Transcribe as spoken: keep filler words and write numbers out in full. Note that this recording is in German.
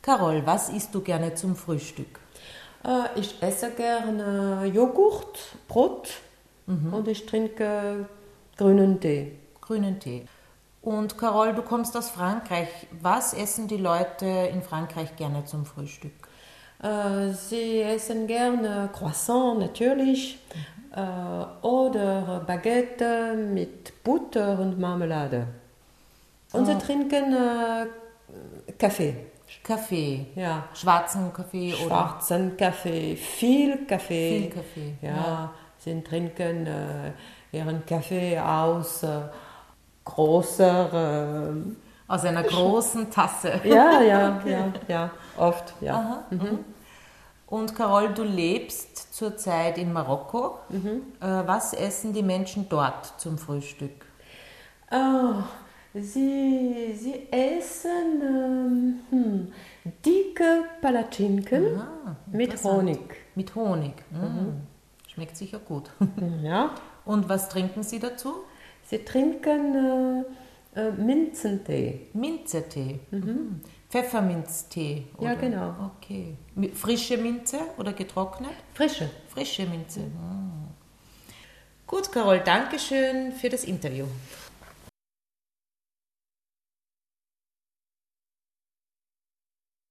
Carol, was isst du gerne zum Frühstück? Äh, ich esse gerne Joghurt, Brot mhm. und ich trinke grünen Tee. Grünen Tee. Und Carol, du kommst aus Frankreich. Was essen die Leute in Frankreich gerne zum Frühstück? Äh, sie essen gerne Croissant natürlich mhm. äh, oder Baguette mit Butter und Marmelade. Und oh. sie trinken äh, Kaffee. Kaffee, ja. Schwarzen Kaffee oder? Schwarzen Kaffee, viel Kaffee. Viel Kaffee, ja. ja. Sie trinken äh, ihren Kaffee aus äh, großer... Äh, aus einer großen Tasse. Ja, ja, okay. ja, ja, oft, ja. Aha, mhm. Und Carol, du lebst zurzeit in Marokko. Mhm. Äh, was essen die Menschen dort zum Frühstück? Oh, sie, sie essen ähm, hm, dicke Palatschinken Aha, mit Honig. Mit Honig. Mhm. Schmeckt sicher gut. Ja. Und was trinken Sie dazu? Sie trinken äh, äh, Minzentee. Minzentee. Mhm. Pfefferminztee. Oder? Ja, genau. Okay. Frische Minze oder getrocknet? Frische. Frische Minze. Mhm. Gut, Carol, danke schön für das Interview.